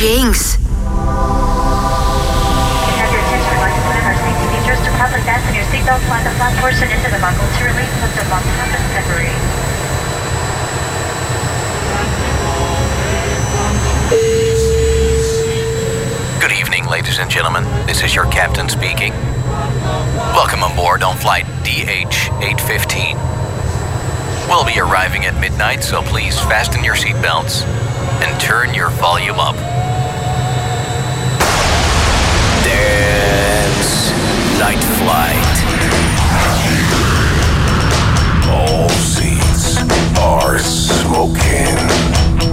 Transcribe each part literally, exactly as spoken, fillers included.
Jinx. To properly fasten your seatbelt, slide the flat portion into the buckle. To release, put them on top and separate. Good evening, ladies and gentlemen. This is your captain speaking. Welcome aboard on flight D H eight fifteen. We'll be arriving at midnight, so please fasten your seatbelts and turn your volume up. Dance Night Flight. All seats are smoking.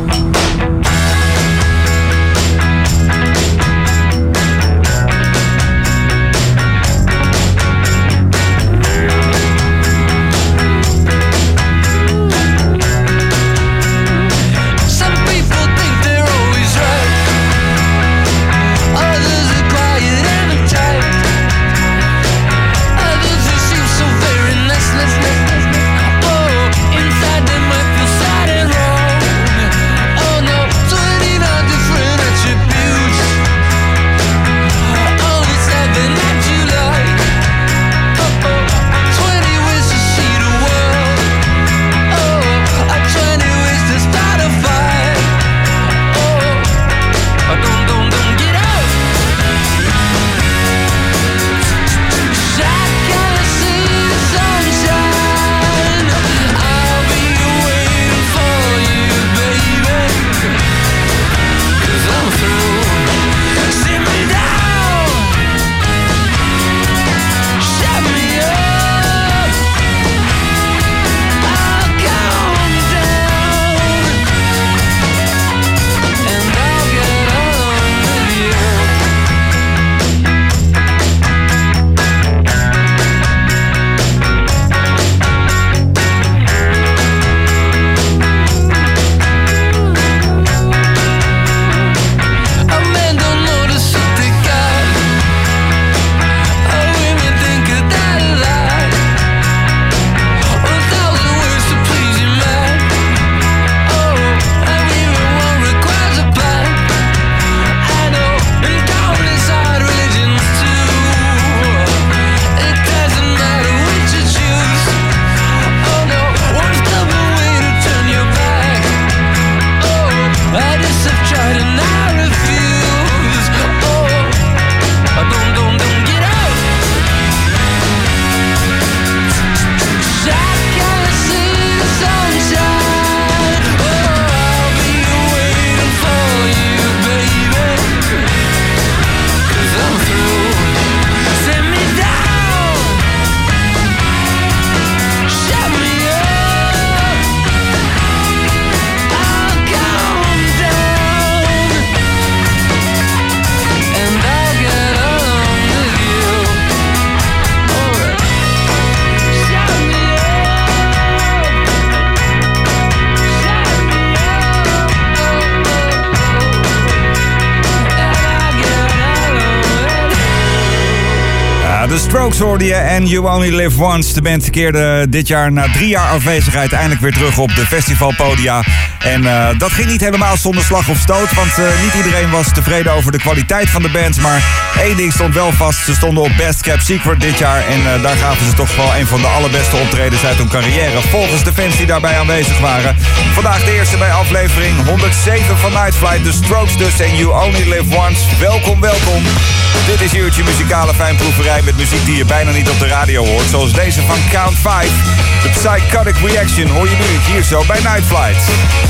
The Strokes hoorde je en You Only Live Once. De band keerde dit jaar na drie jaar afwezigheid eindelijk weer terug op de festivalpodia. En uh, dat ging niet helemaal zonder slag of stoot, want uh, niet iedereen was tevreden over de kwaliteit van de band. Maar één ding stond wel vast, ze stonden op Best Kept Secret dit jaar. En uh, daar gaven ze toch wel een van de allerbeste optredens uit hun carrière, volgens de fans die daarbij aanwezig waren. Vandaag de eerste bij aflevering honderdzeven van Night Flight. The Strokes dus en You Only Live Once. Welkom, welkom. Dit is uurtje muzikale fijnproeverij met muziek die je bijna niet op de radio hoort. Zoals deze van Count vijf. De Psychotic Reaction hoor je nu hier zo bij Night Flight.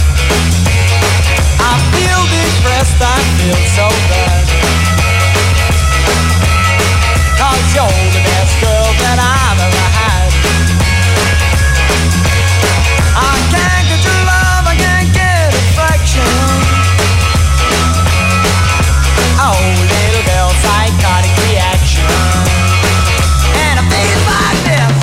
I feel depressed, I feel so bad, 'cause you're the best girl that I've ever had. I can't get your love, I can't get affection. Oh, little girl, psychotic reaction. And it feels like this.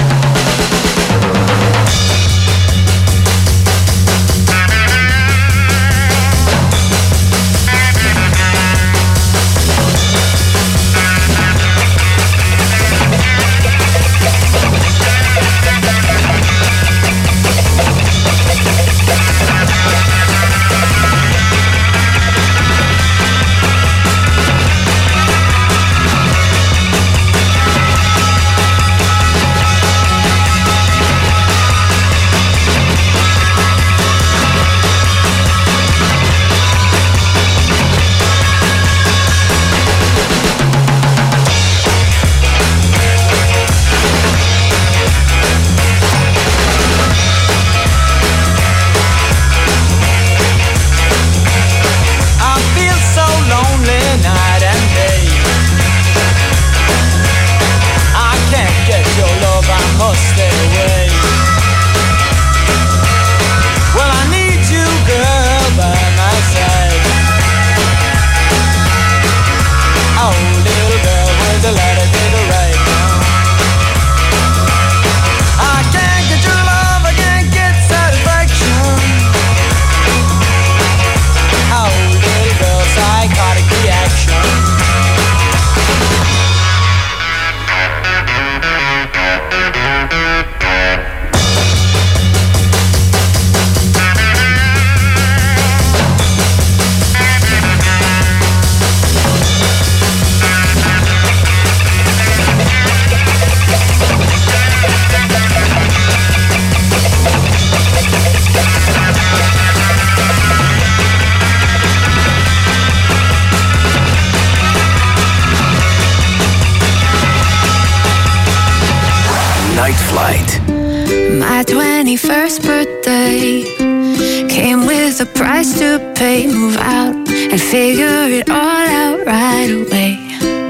My twenty-first birthday came with a price to pay. Move out and figure it all out right away.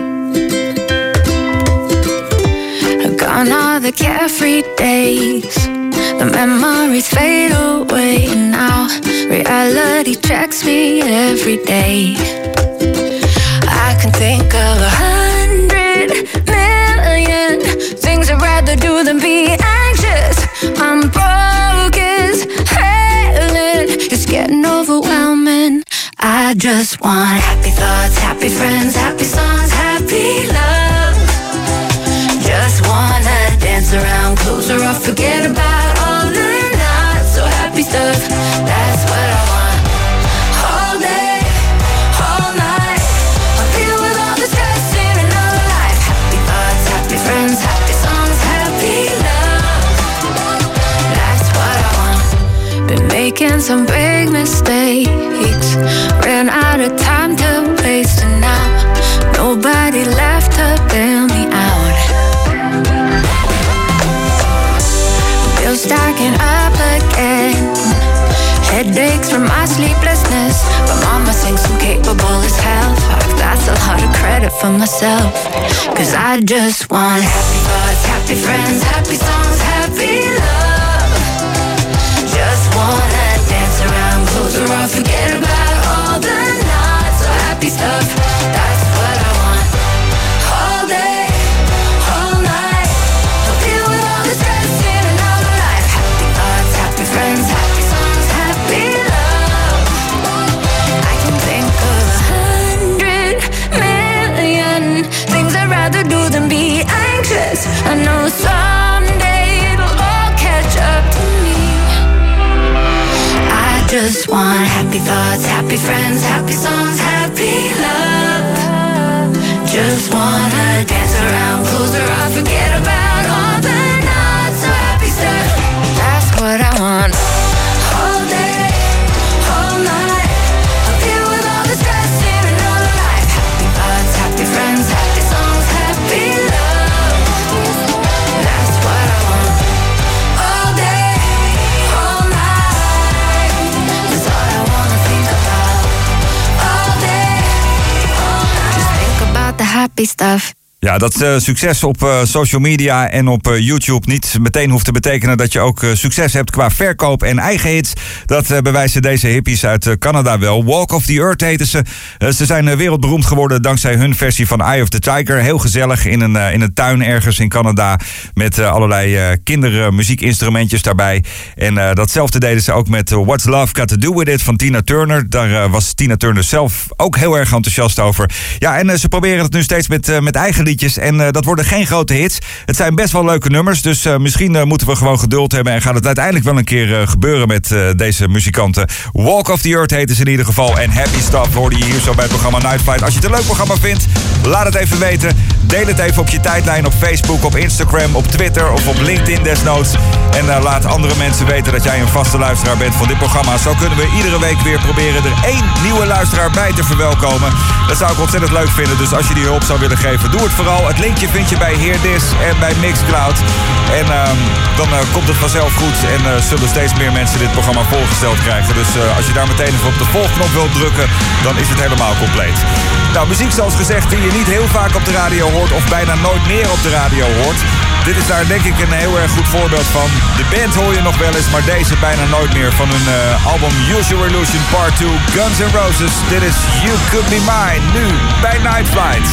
Gone are the carefree days, the memories fade away. And now reality checks me every day. I can think of a hundred million things I'd rather do than be anxious. I'm broke as hell and it's getting overwhelming. I just want happy thoughts, happy friends, happy songs, happy love. Just wanna dance around, close her off, forget about all the not so happy stuff. That's what I want. All day, all night, I'll deal with all the stress in another life. Happy thoughts, happy friends, happy songs, happy love. That's what I want. Been making some big mistakes, ran out of time to waste, and now nobody left to bail me out. Bills stacking up again, headaches from my sleeplessness, but mama thinks I'm capable as hell. Fuck, that's a lot of credit for myself, cause I just want happy thoughts, happy friends, happy songs, happy love. Just wanna dance around, close her off, forget about all the not so happy stuff. That's what I want. All day, all night, I'll deal with all the stress in another life. Happy thoughts, happy friends, happy songs, happy love. I can think of a hundred million things I'd rather do than be anxious. I know someday it'll all catch up to me. I just want happy thoughts, happy friends, happy songs, happy love. Just wanna dance around, close her off, forget about all the not so happy stuff. That's what I want. All day, all night, I'll deal with all the stress in another life. Happy thoughts, happy friends, happy songs, happy love. That's what I want. All day, all night, that's all I wanna think about. All day, all night, just think about the happy stuff. Ja, dat uh, succes op uh, social media en op uh, YouTube niet meteen hoeft te betekenen dat je ook uh, succes hebt qua verkoop en eigen hits. Dat uh, bewijzen deze hippies uit uh, Canada wel. Walk of the Earth heten ze. Uh, ze zijn uh, wereldberoemd geworden dankzij hun versie van Eye of the Tiger. Heel gezellig in een, uh, in een tuin ergens in Canada met uh, allerlei uh, kindermuziekinstrumentjes daarbij. En uh, datzelfde deden ze ook met uh, What's Love Got to Do With It van Tina Turner. Daar uh, was Tina Turner zelf ook heel erg enthousiast over. Ja, en uh, ze proberen het nu steeds met, uh, met eigen liedjes. En uh, dat worden geen grote hits. Het zijn best wel leuke nummers. Dus uh, misschien uh, moeten we gewoon geduld hebben. En gaat het uiteindelijk wel een keer uh, gebeuren met uh, deze muzikanten. Walk of the Earth heten ze in ieder geval. En Happy Stuff hoorde je hier zo bij het programma Night Flight. Als je het een leuk programma vindt, laat het even weten. Deel het even op je tijdlijn op Facebook, op Instagram, op Twitter of op LinkedIn desnoods. En uh, laat andere mensen weten dat jij een vaste luisteraar bent van dit programma. Zo kunnen we iedere week weer proberen er één nieuwe luisteraar bij te verwelkomen. Dat zou ik ontzettend leuk vinden. Dus als je die hulp zou willen geven, doe het vooral. Het linkje vind je bij Hear This en bij Mixcloud. En uh, dan uh, komt het vanzelf goed en uh, zullen steeds meer mensen dit programma voorgesteld krijgen. Dus uh, als je daar meteen even op de volgknop wilt drukken, dan is het helemaal compleet. Nou, muziek zoals gezegd die je niet heel vaak op de radio hoort of bijna nooit meer op de radio hoort. Dit is daar denk ik een heel erg goed voorbeeld van. De band hoor je nog wel eens, maar deze bijna nooit meer van hun uh, album Use Your Illusion Part two, Guns N' Roses. Dit is You Could Be Mine, nu bij Night Flight.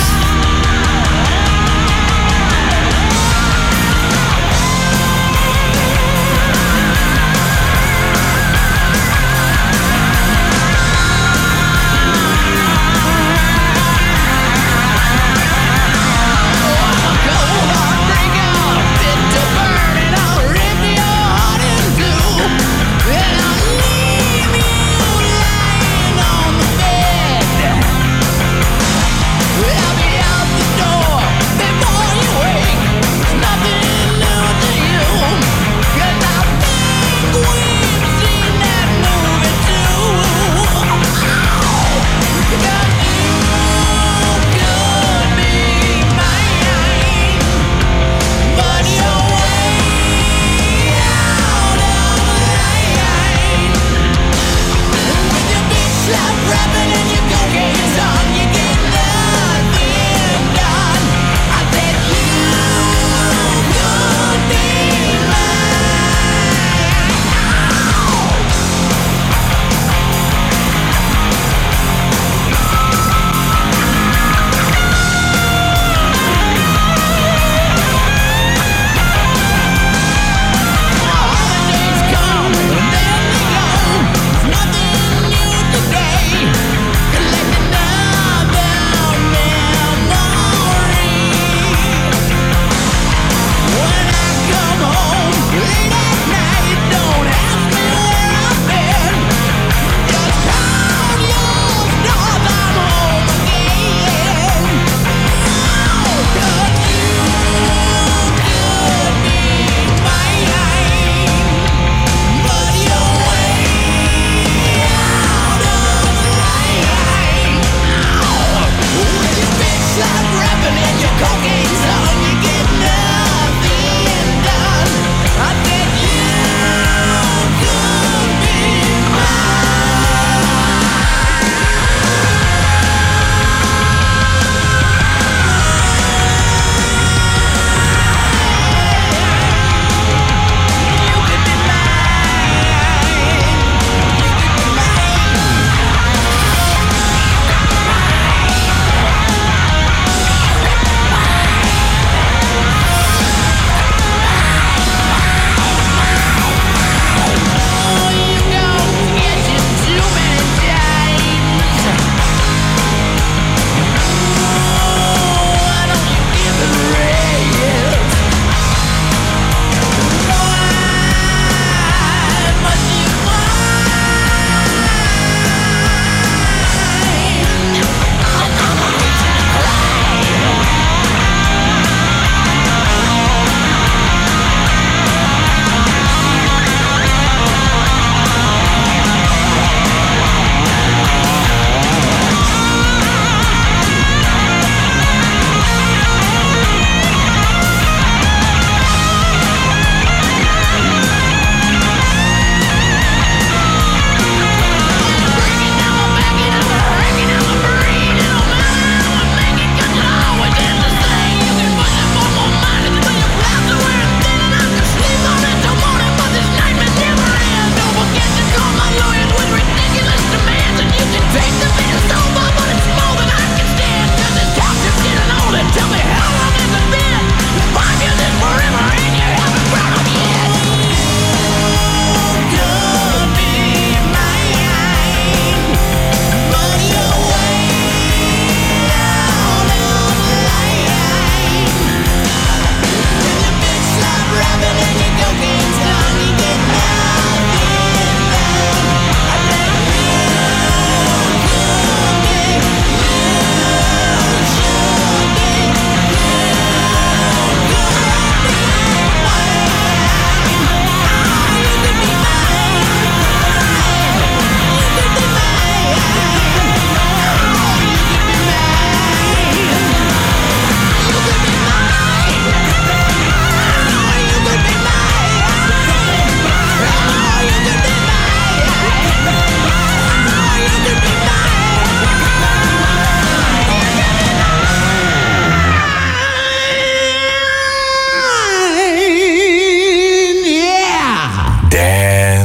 I'll be out the door.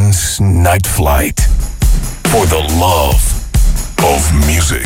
Captain's Night Flight. For the love of music.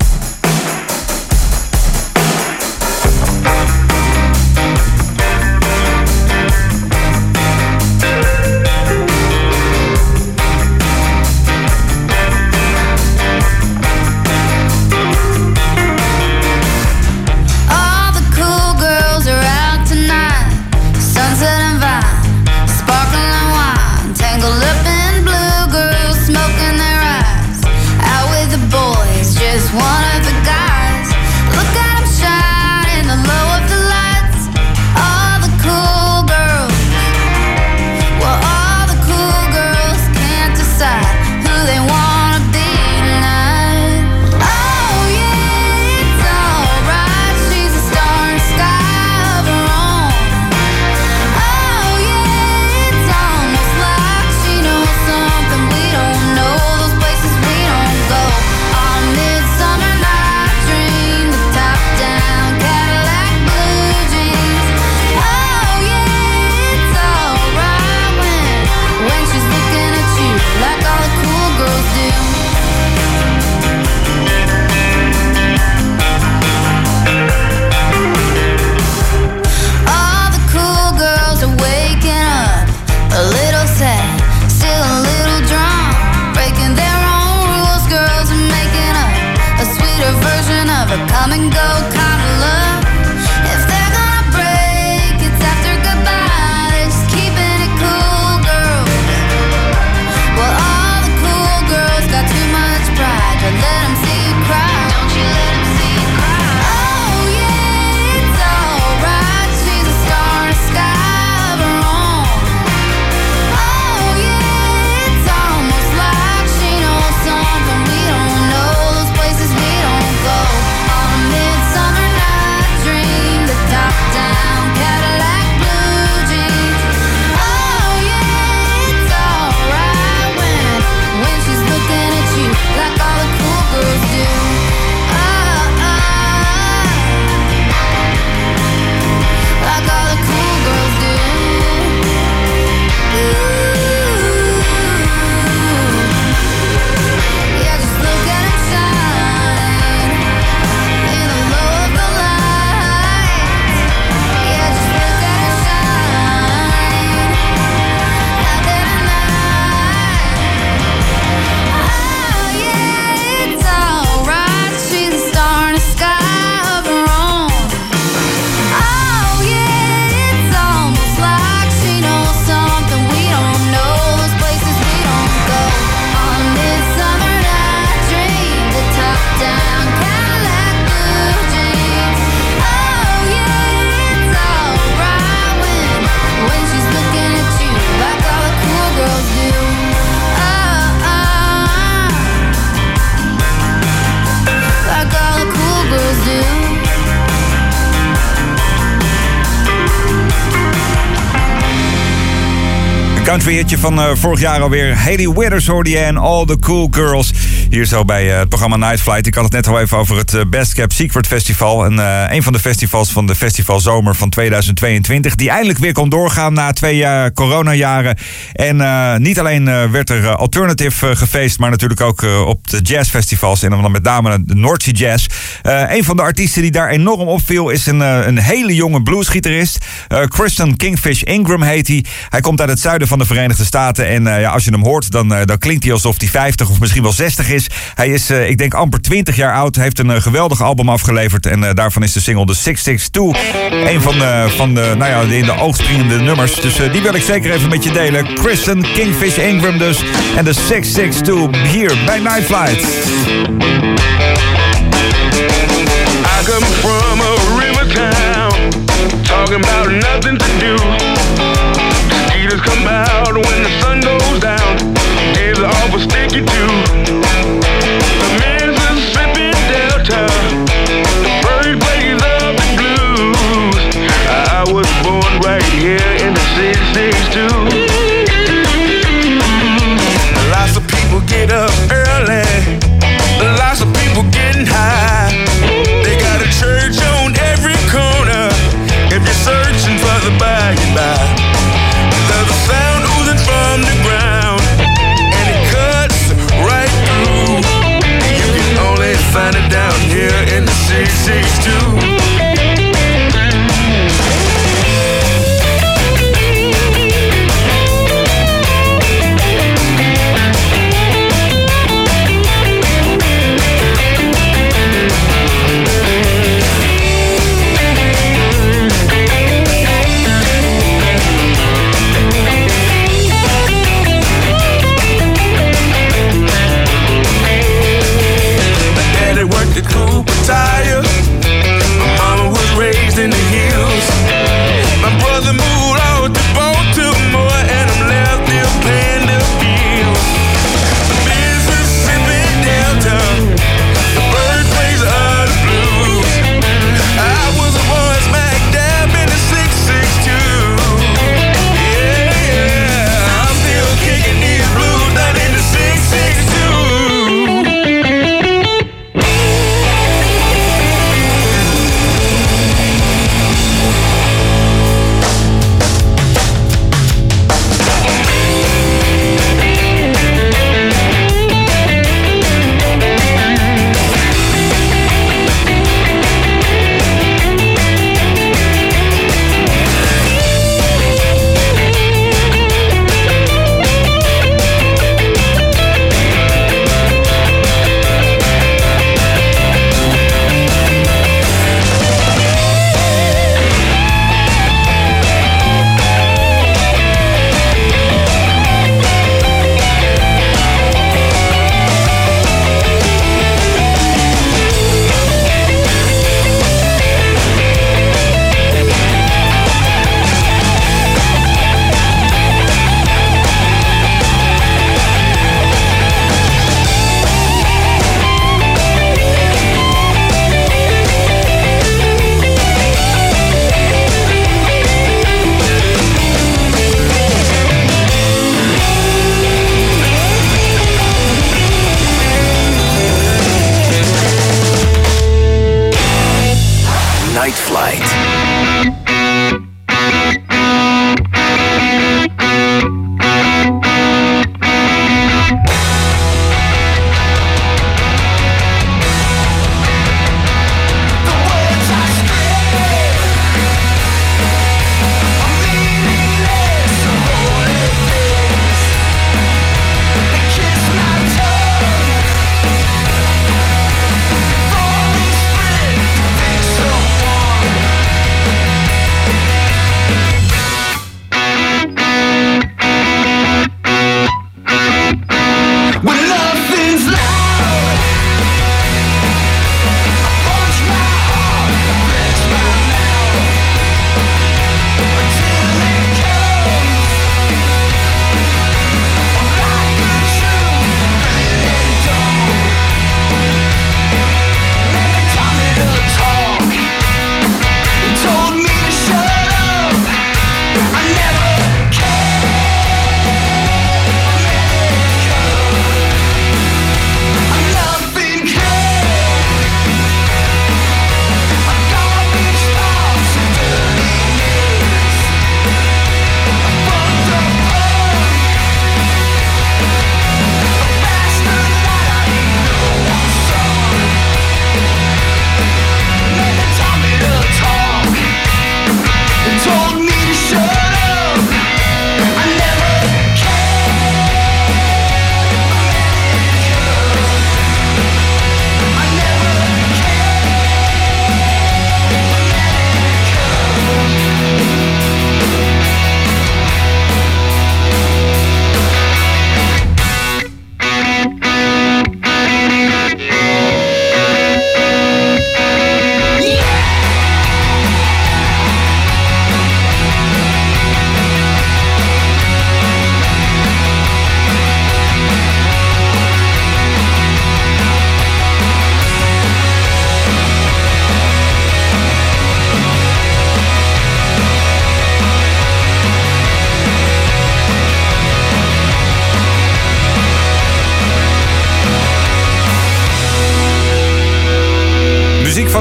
Country hitje van uh, vorig jaar alweer. Hayley Withers hoorde je en All the Cool Girls. Hier zo bij uh, het programma Night Flight. Ik had het net al even over het uh, Best Kept Secret Festival. En uh, een van de festivals van de festivalzomer van tweeduizend tweeëntwintig. Die eindelijk weer kon doorgaan na twee uh, coronajaren. En uh, niet alleen uh, werd er uh, alternative uh, gefeest, maar natuurlijk ook uh, op de jazzfestivals. En dan met name de North Sea Jazz. Uh, een van de artiesten die daar enorm opviel is een, uh, een hele jonge bluesgitarist. Uh, Kristen Kingfish Ingram heet hij. Hij komt uit het zuiden van de Verenigde Staten. En uh, ja, als je hem hoort, dan, uh, dan klinkt hij alsof hij vijftig of misschien wel zestig is. Hij is, uh, ik denk, amper twintig jaar oud. Heeft een uh, geweldig album afgeleverd. En uh, daarvan is de single The zes zes twee. Een van de, van de, nou ja, de in de oog springende nummers. Dus uh, die wil ik zeker even met je delen. Kristen Kingfish Ingram dus. En de zes zes twee hier bij Night Flight. I come from a river town, talking about nothing to do. Mosquitoes come out when the sun goes down. Days are awful sticky too. The Mississippi Delta, the birthplace of the blues. I was born right here in the six six two. Lots of people get up early. Lots of people getting high. They got a church on every corner. If you're searching for the by and by, there's a sound oozing from the ground.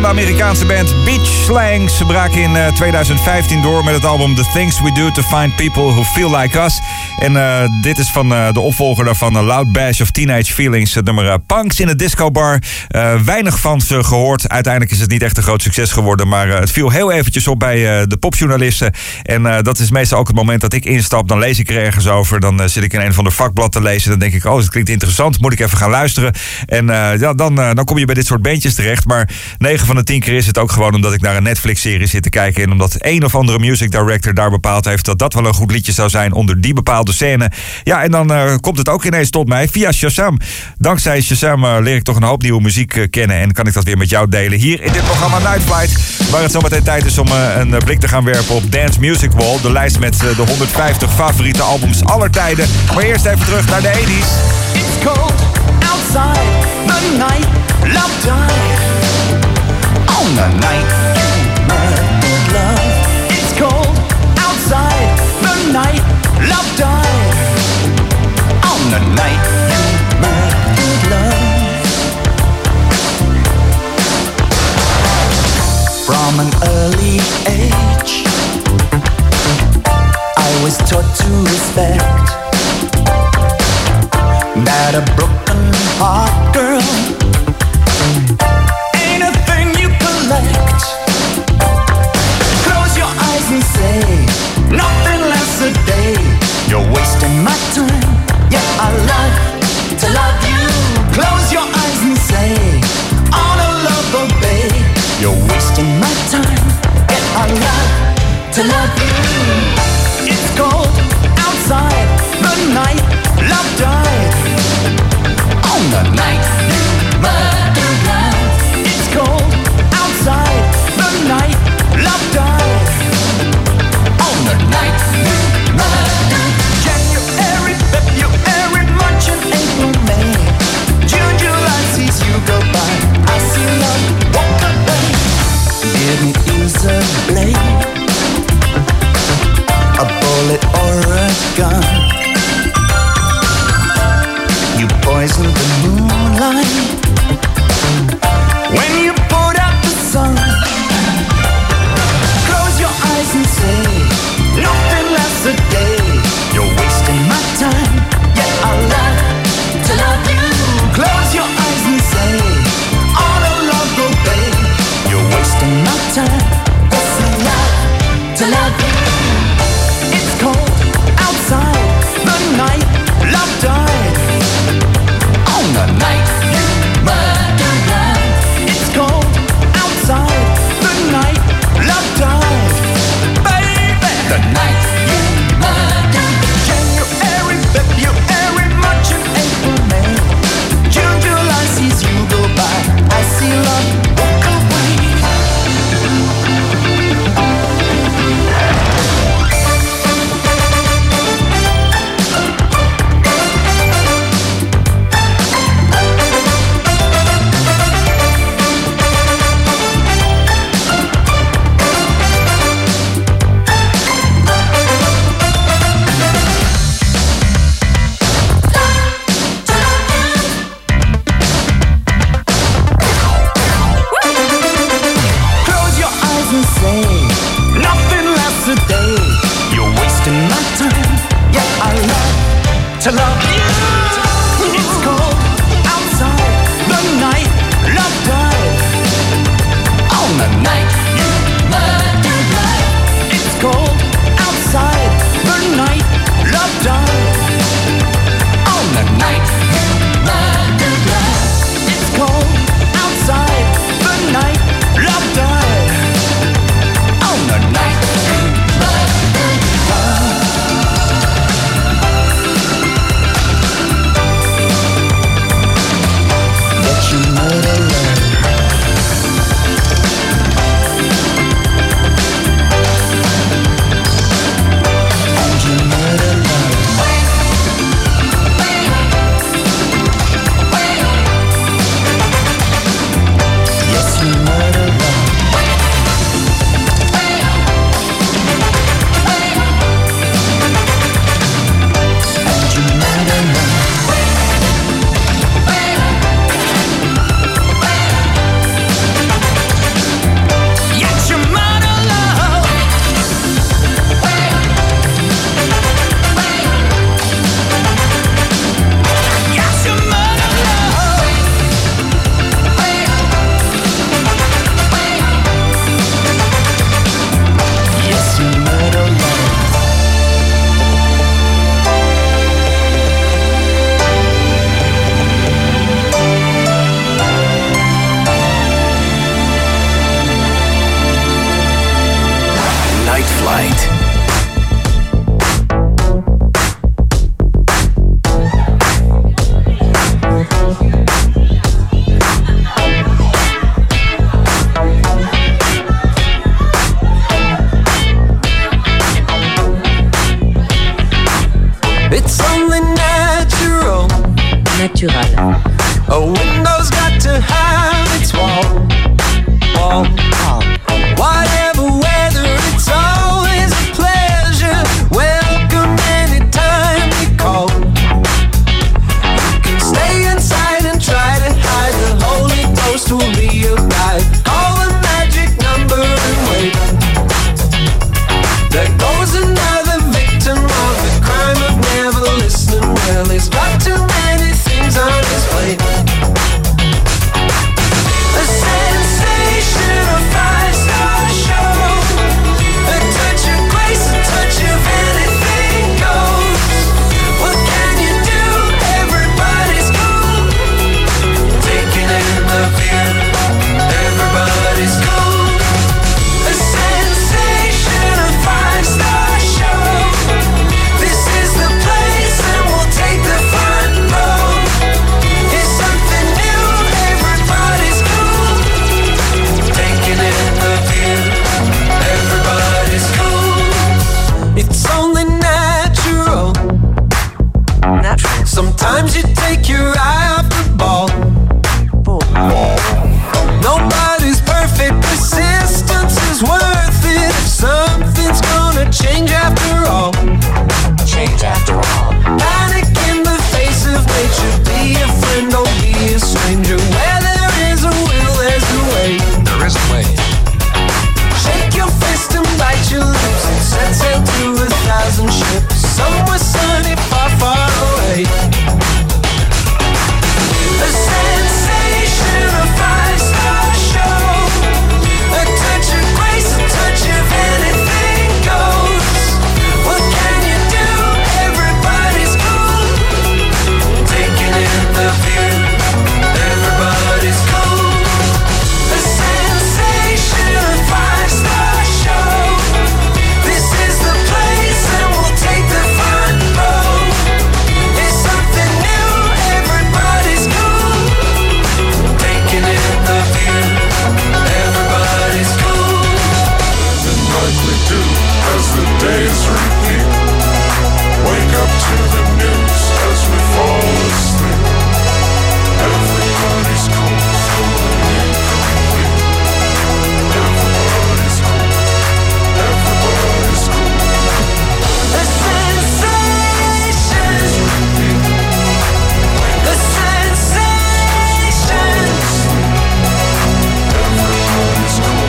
de Amerikaanse band Beach Slang. Ze braken in uh, twintig vijftien door met het album The Things We Do To Find People Who Feel Like Us. En uh, dit is van uh, de opvolger daarvan, uh, Loud Bash of Teenage Feelings. Het nummer uh, Punks in a Disco Bar. Uh, weinig van ze gehoord. Uiteindelijk is het niet echt een groot succes geworden. Maar uh, het viel heel eventjes op bij uh, de popjournalisten. En uh, dat is meestal ook het moment dat ik instap. Dan lees ik er ergens over. Dan uh, zit ik in een van de vakblad te lezen. Dan denk ik, oh, dat klinkt interessant. Moet ik even gaan luisteren. En uh, ja, dan, uh, dan kom je bij dit soort bandjes terecht. Maar negen van de tien keer is het ook gewoon omdat ik naar een Netflix-serie zit te kijken. En omdat een of andere music director daar bepaald heeft dat dat wel een goed liedje zou zijn onder die bepaalde scène. Ja, en dan uh, komt het ook ineens tot mij via Shazam. Dankzij Shazam uh, leer ik toch een hoop nieuwe muziek uh, kennen. En kan ik dat weer met jou delen hier in dit programma Night Flight. Waar het zometeen tijd is om uh, een uh, blik te gaan werpen op Dance Music Wall. De lijst met uh, de honderdvijftig favoriete albums aller tijden. Maar eerst even terug naar de tachtiger. It's cold outside the night, love died. On the night you murdered love. It's cold outside the night, love died. On the night you murdered love. From an early age, I was taught to respect that a broken heart girl ain't a thing you collect. Close your eyes and say nothing less a day. You're wasting my time. Yeah, I love to love you. Close your eyes and say on a love obey. You're wasting my time. Yeah, I love to love you. It's cold outside the night. Love died on the night you murdered love. It's cold outside the night. Love died on the night you murdered. January, February, March and April, May, June, July sees you go by. I see love walk away. Didn't use a blade, a bullet or a gun. You poisoned the moonlight when you put out the sun. Close your eyes and say nothing lasts a day. You're wasting my time. Yeah, I love to love you. Close your eyes and say all a love obey. You're wasting my time. Yes, I love to love you. It's cold outside the night. Love died on the night you murdered love. It's cold outside the night. Love died, baby. The night you murdered. January, February, March and April, May, June, July sees you go by. I see love walk away. To love you. It's cold outside the night. Love died on the night you murdered love. It's cold outside the night. Love died on the night you murdered love. It's cold outside the night. Love died on the night you murdered love. Culturel. A window's got to have its wall, wall, wall. Whatever weather, it's always a pleasure. Welcome anytime you call. You can stay inside and try to hide. The Holy Ghost will be your guide. Call the magic number and wait. There goes another victim of the crime of never listening. Well, he's got too many things on his plate. A sensation, a five-star show. A touch of grace, a touch of anything goes. What can you do? Everybody's cool. Taking in the view. Everybody's cool. A sensation, a five-star show. This is the place and we'll take the front row. It's something new, everybody's cool. Taking in the view, everybody's cool. It's only natural. Natural. Sometimes you take your eye off the ball. Nobody's perfect, persistence is worth it. If something's gonna change after all. Change after all. Panic in the face of nature. Be a friend, don't be a stranger. Where there is a will, there's a way. There is a way. Shake your fist and bite your lips and set sail to a thousand ships. Somewhere sunny, far, far away. A sensation, a five-star show. A touch of grace, a touch of anything goes. What can you do? Everybody's cool. Taking in the view. Everybody's cool. A sensation, a five-star show. This is the place and we'll take the front row. It's something new. Everybody's cool. Taking in the view. Everybody's cool. And like we do as the days repeat, wake up to the news as we fall asleep. Everybody's cool, feeling incomplete. Everybody's cool, everybody's cool. A sensation. A sensation. Everybody's cool,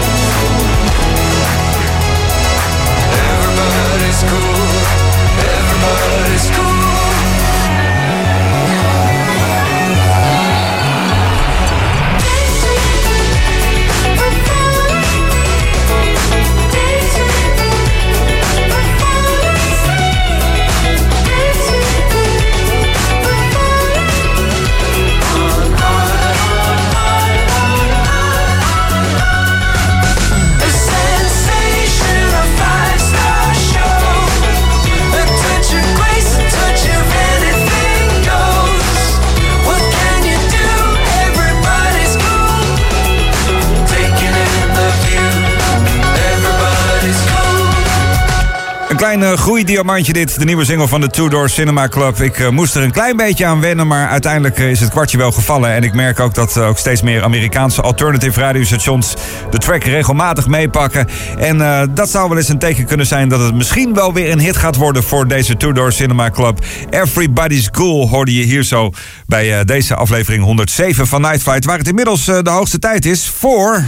Everybody's cool. Everybody's cool. A sensation, a five-star show. A touch of grace, a touch of anything goes. What can you do? Everybody's cool. Taking in the view. Everybody's cool. Een klein uh, groeidiamantje dit, de nieuwe single van de Two Door Cinema Club. Ik uh, moest er een klein beetje aan wennen, maar uiteindelijk uh, is het kwartje wel gevallen. En ik merk ook dat uh, ook steeds meer Amerikaanse alternative radiostations de track regelmatig meepakken. En uh, dat zou wel eens een teken kunnen zijn dat het misschien wel weer een hit gaat worden voor deze Two Door Cinema Club. Everybody's Cool hoorde je hier zo bij uh, deze aflevering honderdzeven van Night Flight, waar het inmiddels uh, de hoogste tijd is voor...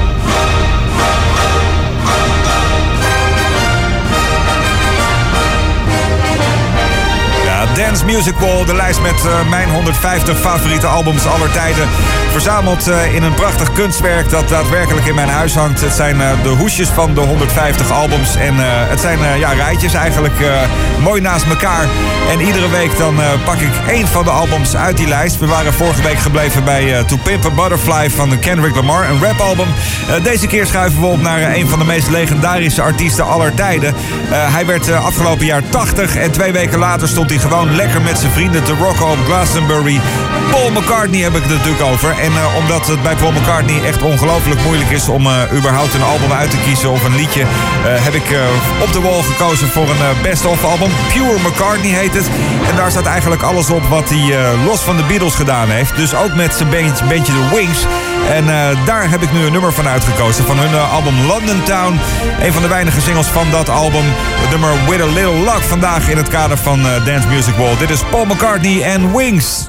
Dance Music Wall, de lijst met uh, mijn honderdvijftig favoriete albums aller tijden. Verzameld uh, in een prachtig kunstwerk dat daadwerkelijk in mijn huis hangt. Het zijn uh, de hoesjes van de honderdvijftig albums. En uh, het zijn uh, ja, rijtjes eigenlijk uh, mooi naast elkaar. En iedere week dan uh, pak ik één van de albums uit die lijst. We waren vorige week gebleven bij uh, To Pimp a Butterfly van Kendrick Lamar, een rapalbum. Uh, deze keer schuiven we op naar uh, een van de meest legendarische artiesten aller tijden. Uh, hij werd uh, afgelopen jaar tachtig en twee weken later stond hij gewoon gewoon lekker met zijn vrienden te rocken op Glastonbury. Paul McCartney heb ik het natuurlijk over. En uh, omdat het bij Paul McCartney echt ongelooflijk moeilijk is om uh, überhaupt een album uit te kiezen of een liedje, uh, heb ik uh, op de wall gekozen voor een uh, best-of album. Pure McCartney heet het. En daar staat eigenlijk alles op wat hij uh, los van de Beatles gedaan heeft. Dus ook met zijn bandje, bandje The Wings. En uh, daar heb ik nu een nummer van uitgekozen. Van hun uh, album London Town. Een van de weinige singles van dat album. Het nummer With a Little Luck vandaag in het kader van uh, Dance Music World. Dit is Paul McCartney en Wings.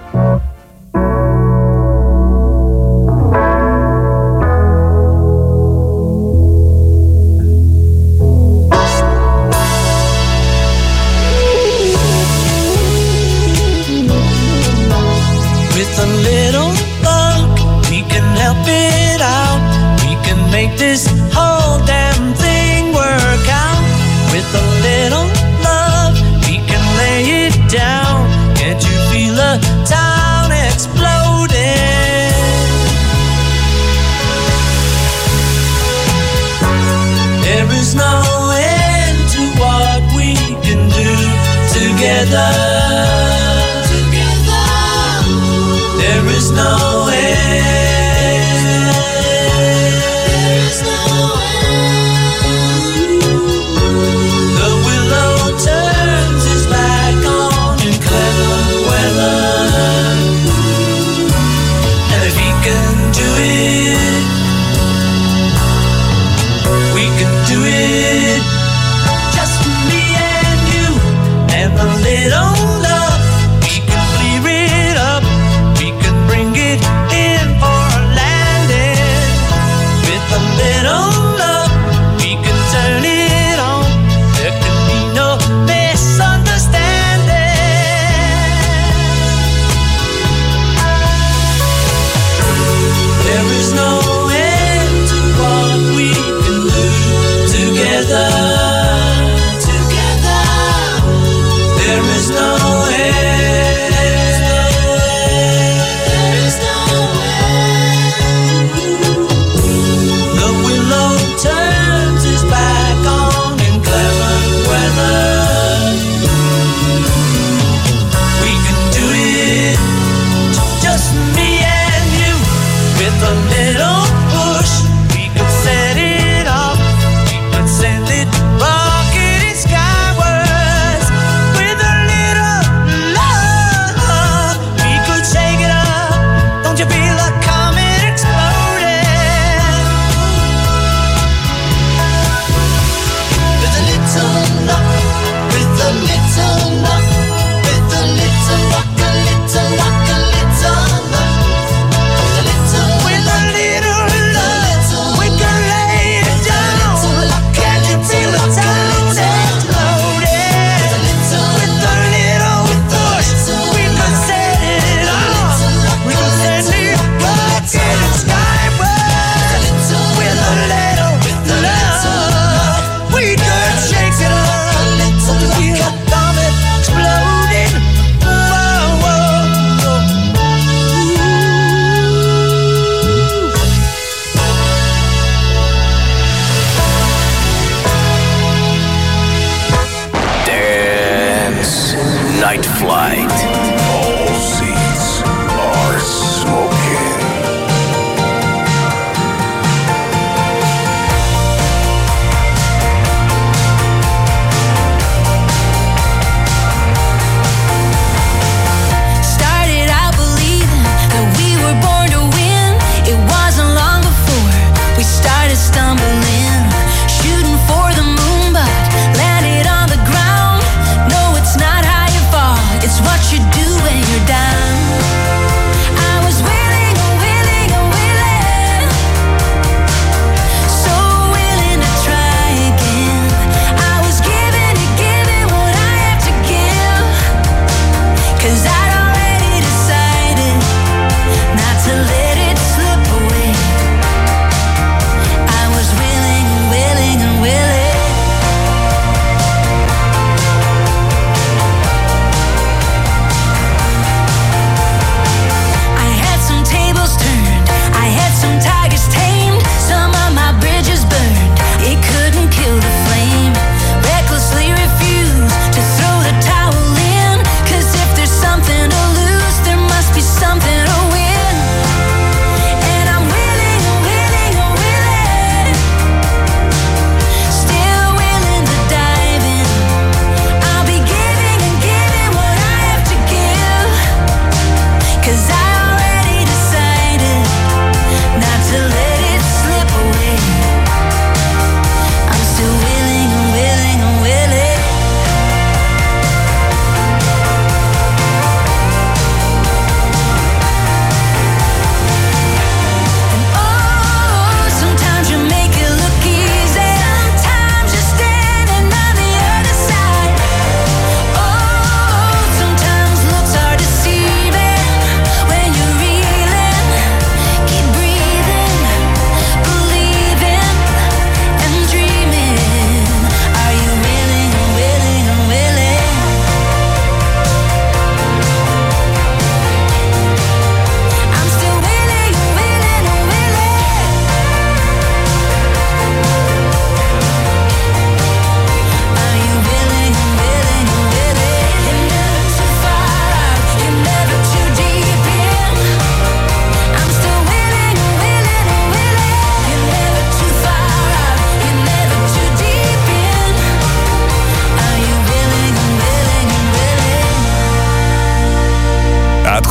Make this whole damn thing work out. With a little love, we can lay it down. Can't you feel the town exploding? There is no end to what we can do together. Together. There is no end.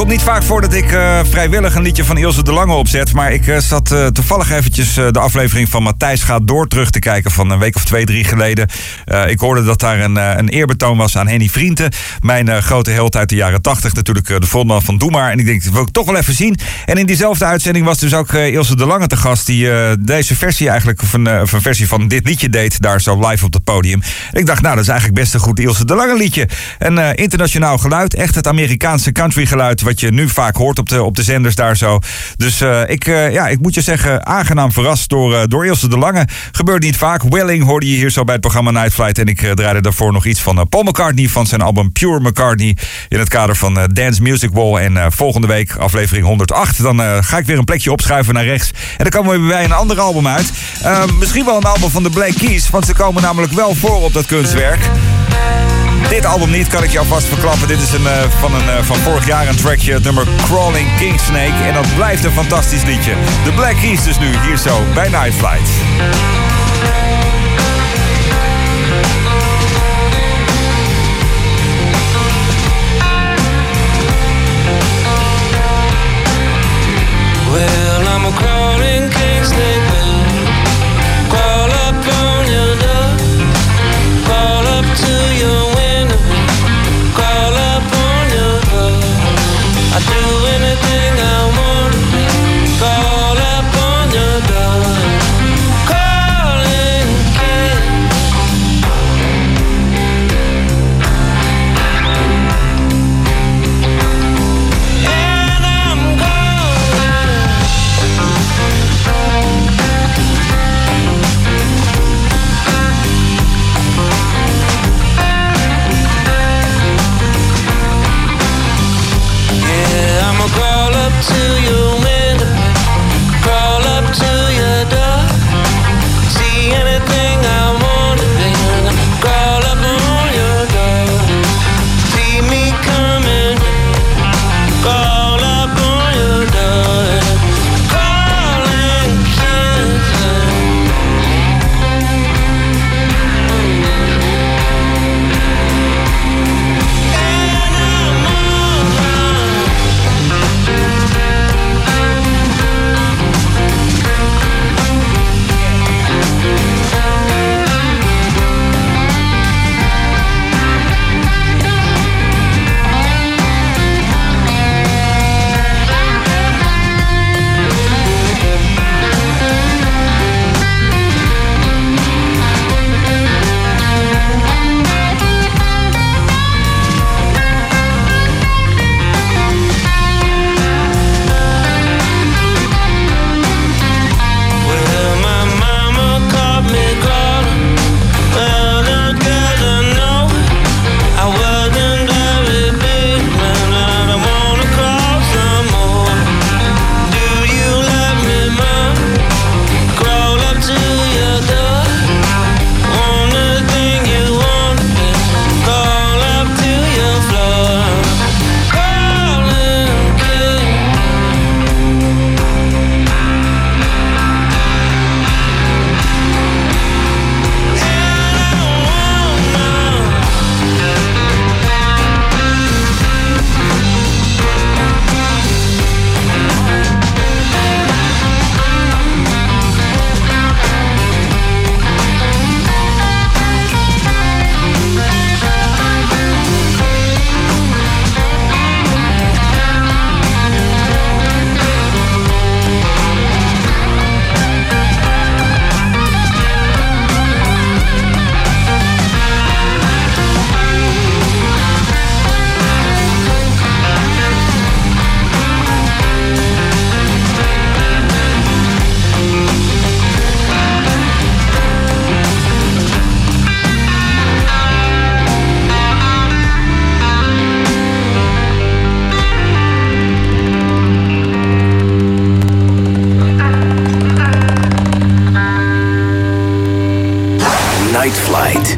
komt niet vaak voor dat ik uh, vrijwillig een liedje van Ilse de Lange opzet. Maar ik uh, zat uh, toevallig eventjes uh, de aflevering van Matthijs gaat door terug te kijken van een week of twee, drie geleden. Uh, ik hoorde dat daar een, uh, een eerbetoon was aan Henny Vrienden. Mijn uh, grote held uit de jaren tachtig. Natuurlijk uh, de frontman van Doe Maar. En ik denk, dat wil ik toch wel even zien. En in diezelfde uitzending was dus ook uh, Ilse de Lange te gast. Die uh, deze versie eigenlijk, of een, uh, of een versie van dit liedje deed. Daar zo live op het podium. En ik dacht, nou dat is eigenlijk best een goed Ilse de Lange liedje. Een uh, internationaal geluid. Echt het Amerikaanse country geluid. Wat je nu vaak hoort op de, op de zenders daar zo. Dus uh, ik, uh, ja, ik moet je zeggen, aangenaam verrast door, uh, door Ilse de Lange. Gebeurt niet vaak. Welling hoorde je hier zo bij het programma Night Flight. En ik uh, draaide daarvoor nog iets van uh, Paul McCartney van zijn album Pure McCartney. In het kader van uh, Dance Music Wall. En uh, volgende week, aflevering honderdacht, dan uh, ga ik weer een plekje opschuiven naar rechts. En dan komen we bij een ander album uit. Uh, misschien wel een album van de Black Keys. Want ze komen namelijk wel voor op dat kunstwerk. Dit album niet, kan ik je alvast verklappen. Dit is een, uh, van, een, uh, van vorig jaar een trackje, het nummer Crawling King Snake. En dat blijft een fantastisch liedje. De Black Keys dus nu, hier zo bij Night Flight. Well, I'm a crawling king snake, babe. Crawl up on your door, crawl up to your window, crawl up on your door. I do anything I want, crawl up on your door. Crawling king. And I'm going. Yeah, I'ma crawl up to your window, crawl up to your door, see anything I wanna be, crawl up on your door, see me coming, crawl up on your door, crawling kids. And I'm alright. Well, my mama caught me crawling. Well, that girl I know I wasn't very big, man. I don't wanna crawl some more. Do you let me, mom? Crawl up to your door. Only thing you want is crawl up to your floor. Crawling king. Night Flight.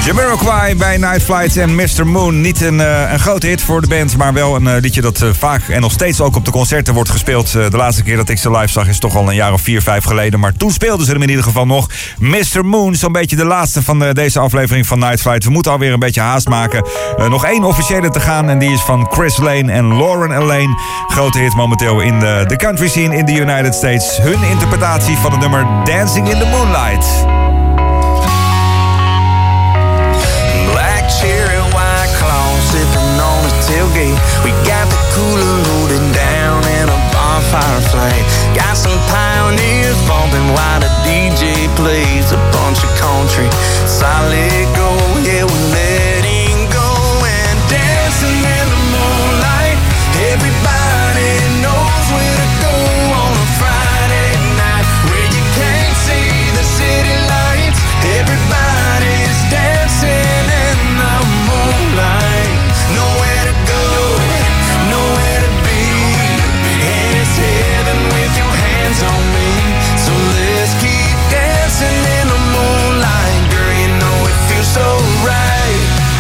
Jamiroquai bij Night Flight en mister Moon. Niet een, uh, een grote hit voor de band, maar wel een uh, liedje dat uh, vaak en nog steeds ook op de concerten wordt gespeeld. Uh, de laatste keer dat ik ze live zag is toch al een jaar of vier, vijf geleden. Maar toen speelden ze hem in ieder geval nog. mister Moon, zo'n beetje de laatste van uh, deze aflevering van Night Flight. We moeten alweer een beetje haast maken. Uh, nog één officiële te gaan en die is van Chris Lane en Lauren Alain. Grote hit momenteel in de, de country scene in de United States. Hun interpretatie van het nummer Dancing in the Moonlight. Cherry white claw sipping on the tailgate. We got the cooler loaded down and a bonfire flame. Got some pioneers bumping while the D J plays a bunch of country. Solid gold, yeah, we're letting go and dancing in the moonlight. Everybody knows where to go on a Friday night where you can't see the city lights. Everybody's dancing. Nowhere to go, nowhere to be, and it's heaven with your hands on me. So let's keep dancing in the moonlight, girl, you know it feels so right.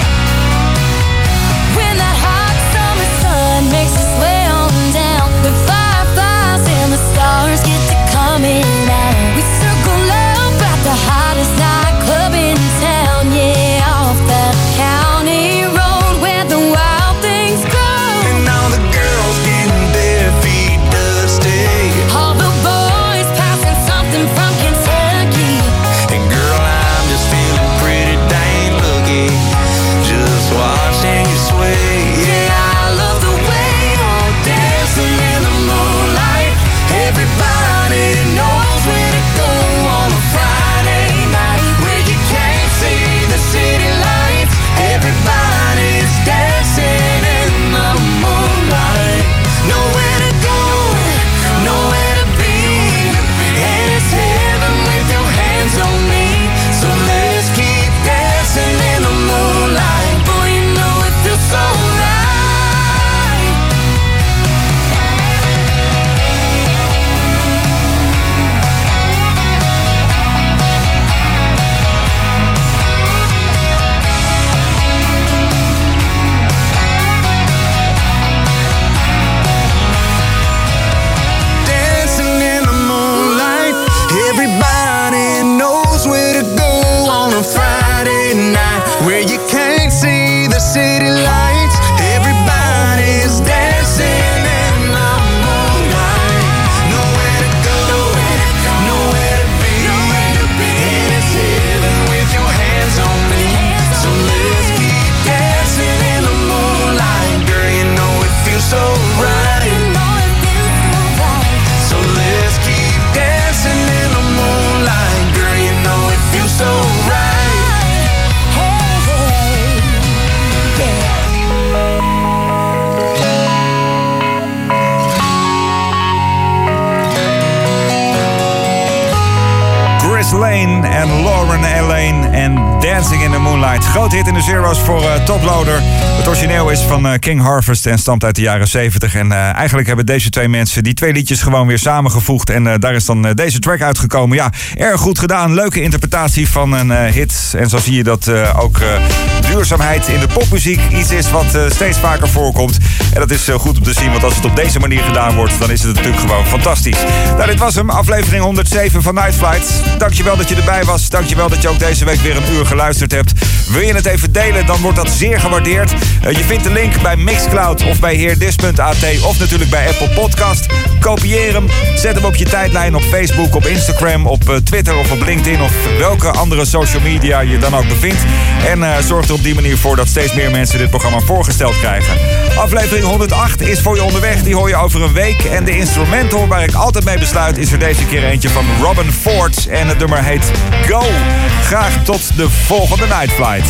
When that hot summer sun makes its way on down, the fireflies and the stars get to coming out. We circle up at the hottest nightclub in town, yeah, off that county road where the wild things grow. And all the girls getting bare feet dusty. All the boys passing something from Kentucky. And girl, I'm just feeling pretty dang lucky, just watching you sway. Yeah, I love the way you're dancing in the moonlight. Everybody knows where to go on a Friday night where you can't see the city lights. Everybody's dancing in the moonlight. Nowhere to go, nowhere to be, and it's heaven with your hands on me. So let's keep dancing in the moonlight. Boy, you know it feels so right. Dancing in the moonlight. Everybody knows where to go on a Friday night where you can't see the city lights. Everybody's dancing in the moonlight. Nowhere to go, nowhere to be, and it's heaven with your hands on me. So let's keep dancing in the moonlight, girl, you know it feels so right. So let's keep dancing in the moonlight, girl, you know it feels so right. Chris Lane en Lauren Alain en Dancing in the Moonlight. Groot hit in de Zero's voor uh, Toploader. Het origineel is van uh, King Harvest en stamt uit de jaren zeventig. En uh, eigenlijk hebben deze twee mensen die twee liedjes gewoon weer samengevoegd. En uh, daar is dan uh, deze track uitgekomen. Ja, erg goed gedaan. Leuke interpretatie van een uh, hit. En zo zie je dat uh, ook uh, duurzaamheid in de popmuziek iets is wat uh, steeds vaker voorkomt. En dat is uh, goed om te zien, want als het op deze manier gedaan wordt, dan is het natuurlijk gewoon fantastisch. Nou, dit was hem, aflevering honderdzeven van Night Flight. Dankjewel dat je erbij was. Dankjewel dat je ook deze week weer een uur geluisterd hebt. Wil je het even delen, dan wordt dat zeer gewaardeerd. Uh, je vindt de link bij Mixcloud of bij heerdis punt a t of natuurlijk bij Apple Podcast. Kopieer hem, zet hem op je tijdlijn op Facebook, op Instagram, op uh, Twitter of op LinkedIn of welke andere social media je dan ook bevindt. En uh, zorg er op die manier voor dat steeds meer mensen dit programma voorgesteld krijgen. Aflevering honderdacht is voor je onderweg. Die hoor je over een week. En de instrumental waar ik altijd mee besluit is er deze keer eentje van Robin Ford. En het nummer heet Go. Graag tot de volgende Night Flight.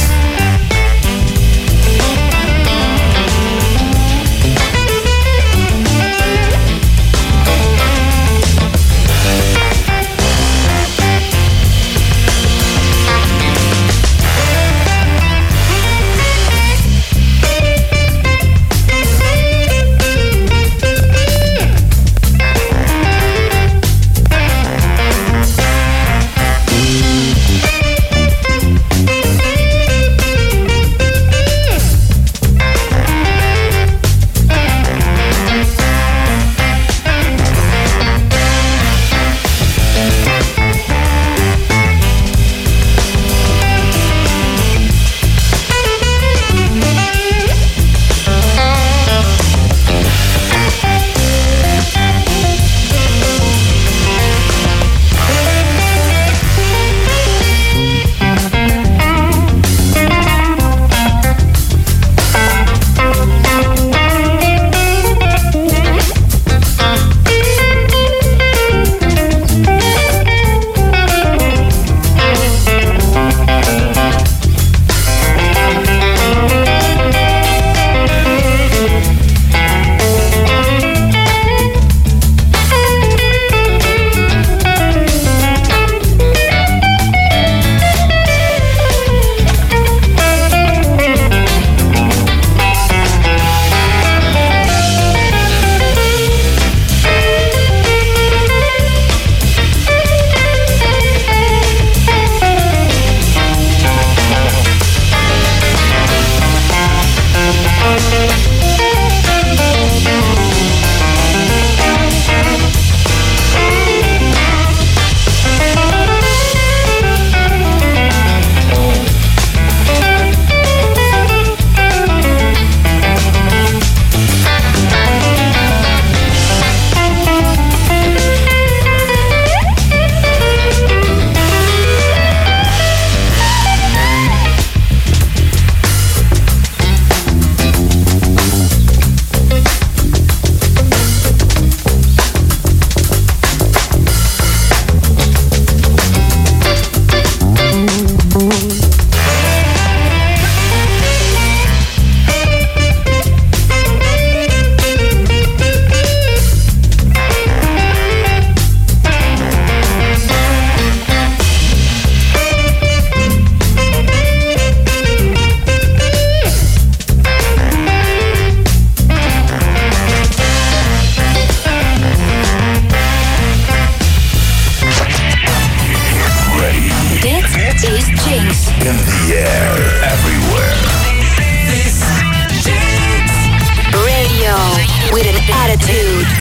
with an attitude.